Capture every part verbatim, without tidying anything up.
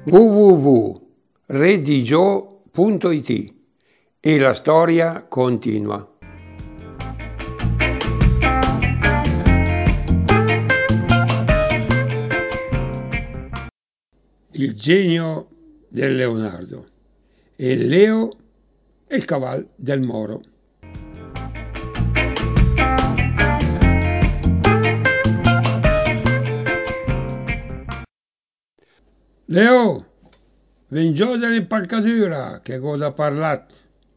w w w punto redigio punto it e la storia continua. Il genio del Leonardo e Leo e il cavallo del Moro. Leo, ven giù dall'impalcatura che goda parlat.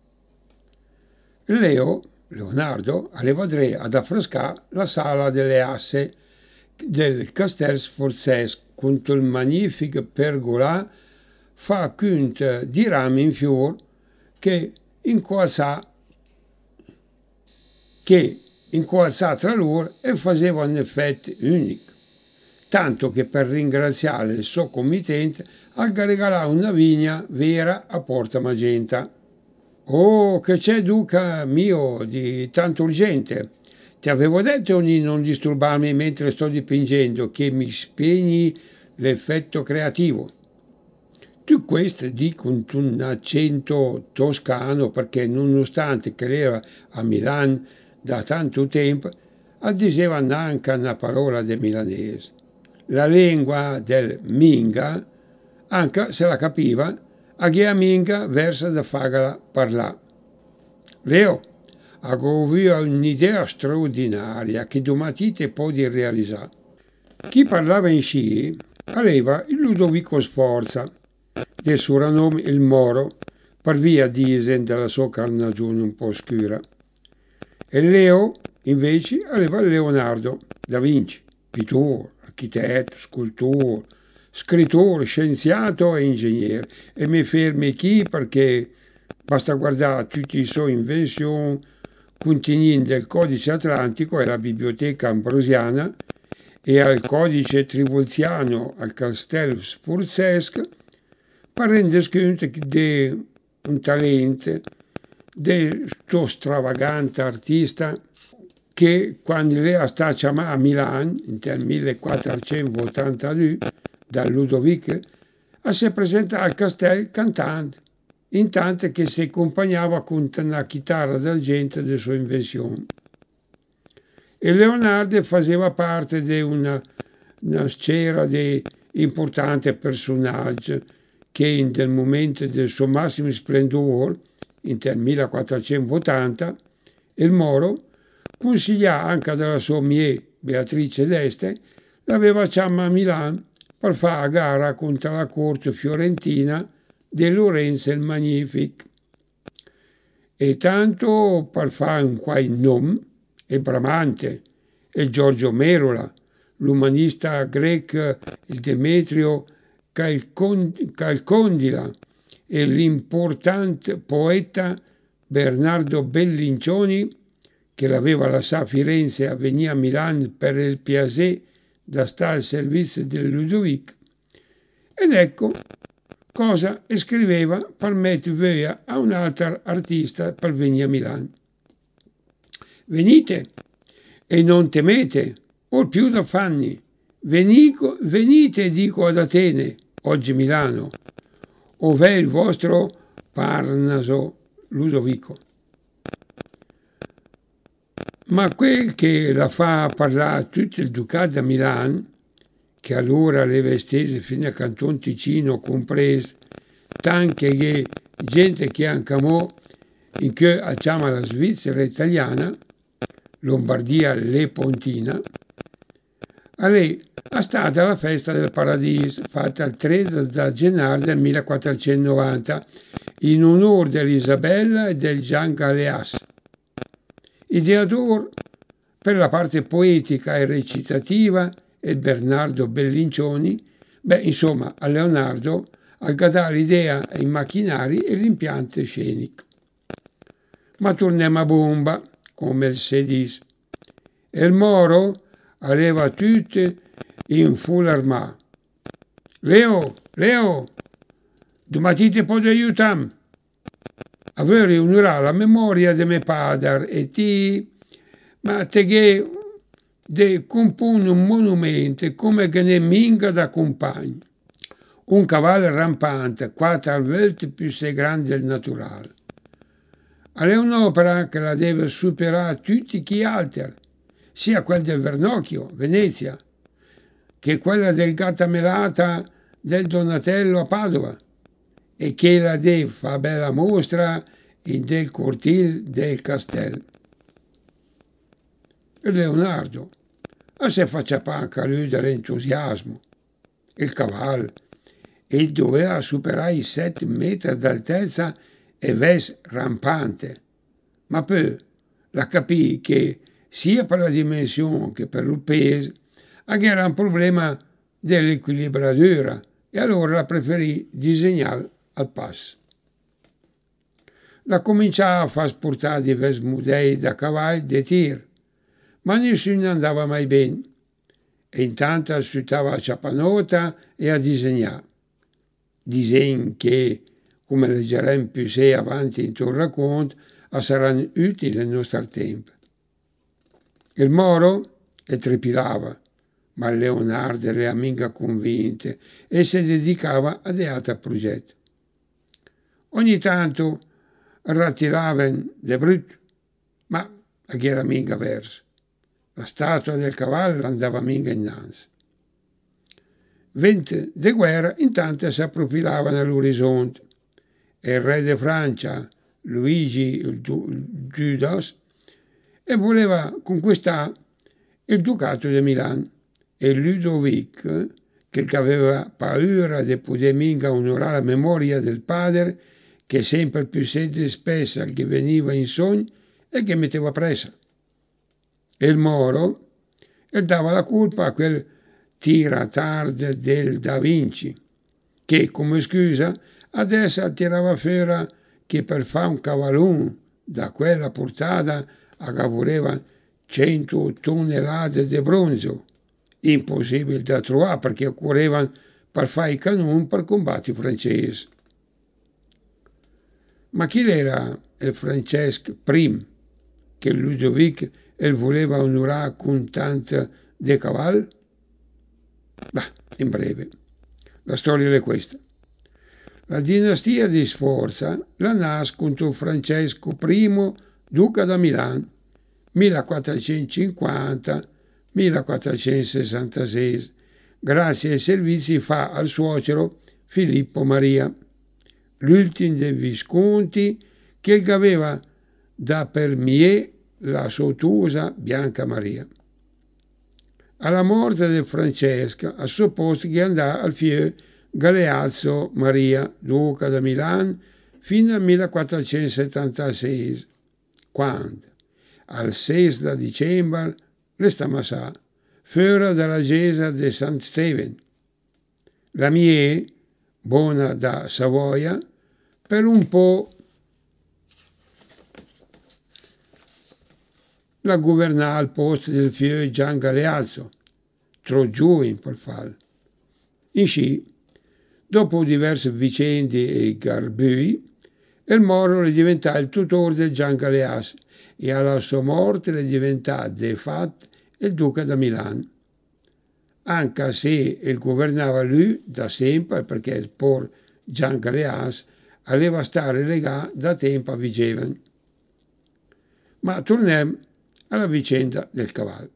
Leo, Leonardo, aveva dre ad affrescare la sala delle asse del Castel Sforzesco con il magnifico pergola fa cunt di rami in fior che incoassà che incoassà tra loro e faceva un effetto unico. Tanto che per ringraziare il suo committente ha regalato una vigna vera a Porta Magenta. Oh, che c'è, duca mio, di tanto urgente? Ti avevo detto di non disturbarmi mentre sto dipingendo, che mi spegni l'effetto creativo. Tu questo di con un accento toscano, perché nonostante che era a Milano da tanto tempo, diceva anche una parola del milanese. La lingua del Minga, anche se la capiva, a chi a Minga versa da farla parlare. Leo, avevo un'idea straordinaria che domatite puoi realizzare. Chi parlava in sci aveva il Ludovico Sforza, del soprannome il Moro, per via disen della sua carnagione un po' scura. E Leo, invece, aveva Leonardo da Vinci, pittore, architetto, scultore, scrittore, scienziato e ingegnere. E mi fermi qui perché basta guardare tutte le sue invenzioni contenute nel codice atlantico e la biblioteca ambrosiana e al codice trivulziano al castello sforzesco per rendere conto di un talento di questo stravagante artista che quando lei sta chiamata a Milano nel millequattrocentottantadue da Ludovico si presenta al castello cantando, intanto che si accompagnava con una chitarra d'argento delle sue invenzioni. E Leonardo faceva parte di una, una sfera di importanti personaggi che nel momento del suo massimo splendore, nel millequattrocentottanta, il Moro consiglia anche della sua mie Beatrice d'Este, l'aveva chiamata a Milano per fare a gara contro la corte fiorentina di Lorenzo il Magnifico. E tanto per fare un quai nome e Bramante, e Giorgio Merola, l'umanista greco il Demetrio Calcondila e l'importante poeta Bernardo Bellincioni, che l'aveva lasciato a Firenze e veniva a Milano per il piacere da stare al servizio del Ludovico. Ed ecco cosa scriveva per mettere via a un altro artista per venire a Milano. Venite e non temete, o più da fanni, Venico, venite, dico ad Atene, oggi Milano, ov'è il vostro Parnaso Ludovico. Ma quel che la fa parlare tutto il Ducato da Milano, che allora aveva estese fino al Canton Ticino compreso, tanto che gente che anche mo in che chiama la Svizzera italiana, Lombardia Lepontina, a lei è stata la festa del Paradiso, fatta il tre di gennaio del millequattrocentonovanta, in onore dell'Isabella e del Gian Galeas. Ideatore per la parte poetica e recitativa è Bernardo Bellincioni. Beh, insomma, a Leonardo ha dato l'idea ai macchinari e l'impianto scenico. Ma torniamo a bomba, come si dice. E il Moro aveva tutte in full armà. Leo, Leo, domatite puoi aiutarmi? Avevo riunirà la memoria di mio padre e ti, ma te che de compone un monumento come che ne minga da compagno. un cavallo rampante, quattro volte più sei grande del naturale. È un'opera che la deve superare tutti gli altri, sia quella del Vernocchio, Venezia, che quella del Gattamelata del Donatello a Padova, e che la deve fa bella mostra in del cortile del castello. E Leonardo, a se faccia panca lui dell'entusiasmo, il cavallo, e doveva superare i sette metri d'altezza e ves rampante, ma poi la capì che sia per la dimensione che per il peso era un problema dell'equilibratura e allora la preferì disegnare al passo. La cominciava a far sportare diversi modelli da cavalli di tir, ma nessuno andava mai bene. E intanto aspettava a ciapanota e a disegnare. Disegni che, come leggeremo più se avanti in tuo racconto, saranno utili nel nostro tempo. Il Moro e trepidava, ma Leonardo era amica convinta e si dedicava ad altri progetti. Ogni tanto rattiraven de brutto, ma che era mica verso. La statua del cavallo andava mica innanzi. Venti di guerra intanto si approfilavano all'orizzonte e il re di Francia, Luigi il Dudas, e voleva conquistare il ducato di Milano, e Ludovic, che aveva paura di poter mica onorare la memoria del padre, che sempre più sede spessa che veniva in sogno e che metteva pressa. E il Moro e dava la colpa a quel tiratard del Da Vinci, che come scusa adesso tirava fuori che per fare un cavallone da quella portata voleva cento tonnellate di bronzo, impossibile da trovare perché occorrevano per fare i canoni per combattere i francesi. Ma chi era il Francesco I che Ludovic e voleva onorare con tanto di cavallo? Bah, in breve, la storia è questa. La dinastia di Sforza la nasce contro Francesco I, duca da Milano, millequattrocentocinquanta millequattrocentosessantasei, grazie ai servizi fa al suocero Filippo Maria, l'ultimo dei Visconti che aveva da premier la sottosa Bianca Maria. Alla morte di Francesca, a suo posto che andò al figlio Galeazzo Maria, duca da Milano, fino al millequattrocentosettantasei, quando, al sei di dicembre, resta massà, fuori dalla chiesa di San Steven. La mia, buona da Savoia, per un po' la governava al posto del figlio Gian Galeazzo, troppo giovane per farlo. In sci, dopo diverse vicende e garbui, il Moro è diventato il tutore del Gian Galeazzo e alla sua morte è diventato de fatto il duca da Milano. Anche se il governava lui da sempre perché il por Gian Galeazzo aveva stare legato da tempo a Vigevano. Ma torniamo alla vicenda del cavallo.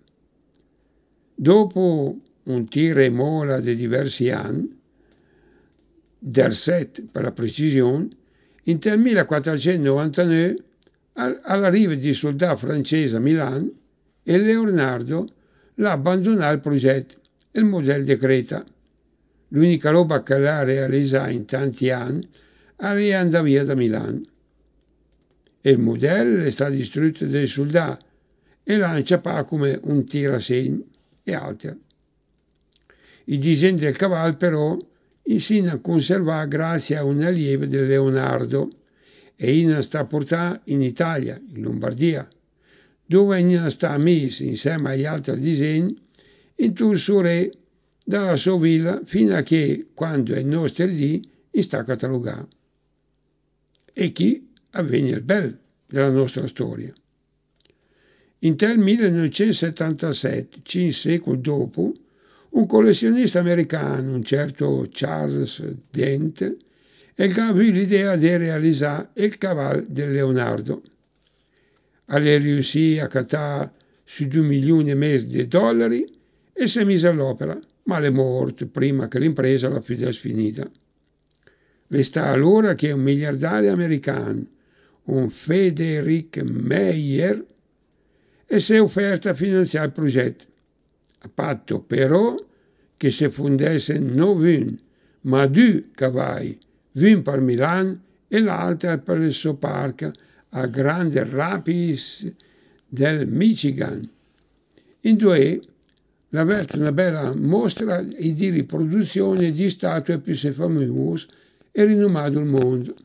Dopo un tiro e mola di diversi anni, del set per la precisione, in millequattrocentonovantanove, all'arrivo di soldati francesi a Milano, e Leonardo l'ha abbandonato il progetto, il modello di Creta. L'unica roba che l'ha realizzata in tanti anni, è andata via da Milano. E il modello è stato distrutto dai soldati e lancia come un tirasegni e altri. I disegni del cavallo però insina a conservare grazie a un allievo di Leonardo e in sta portata in Italia, in Lombardia, dove in sta messo insieme agli altri disegni in tutto il suo re dalla sua villa fino a che, quando è nostro dì, sta catalogato. E chi avvenne il bel della nostra storia. In tel millenovecentosettantasette, cinque secoli dopo, Un collezionista americano, un certo Charles Dent, il a eu l'idea di realizzare il cavallo di Leonardo. All'è riuscì a cattare su due milioni e mezzo di dollari e si è mise all'opera, ma è morto prima che l'impresa la fosse finita. Resta allora che un miliardario americano, un Frederick Meyer, e si è offerto a finanziare il progetto, a patto però che si fondesse non un, ma due cavalli, uno per Milano e l'altro per il suo parco a Grand Rapids del Michigan. In due aveva una bella mostra di riproduzione di statue più famose e rinomato al mondo.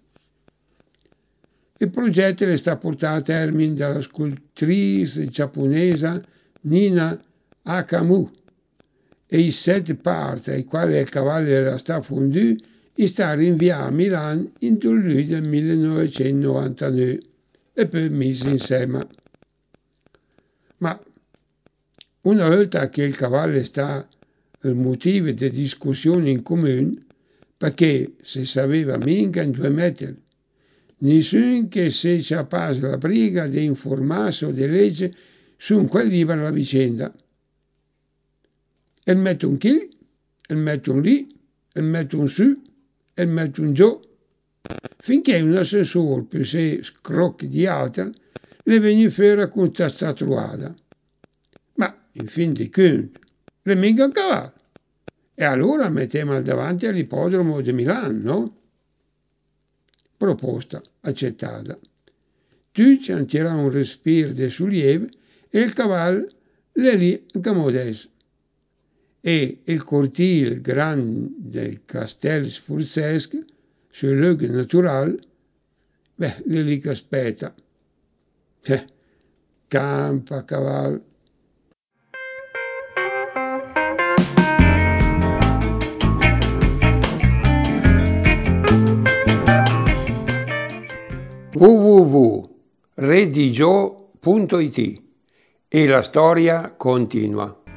Il progetto è stato portato a termine dalla scultrice giapponese Nina Akamu e i sette parti ai quali il cavallo era stato fonduto sta rinviato a Milano in luglio del millenovecentonovantanove e poi messo insieme. Ma una volta che il cavallo sta il motivo di discussione in comune, perché si sapeva mica in due metri, nessuno che si cappasse la briga di informarsi o di leggere su quel libro la vicenda. E metto un chi, e metto un lì, e metto un su, e metto un giù, finché un assessore più se scrocchi di altri le venne fuori con questa trovata. Ma in fin di conti, le mica un cavallo. E allora mettiamo davanti all'ippodromo di Milano, no? Proposta accettata. Tutti hanno tirato un respiro di sollievo e il cavallo è lì accomodese. E il cortile grande del Castello Sforzesco, sul luogo naturale, beh, è lì che aspetta. Eh, campa, cavallo. w w w punto redigio punto it e la storia continua.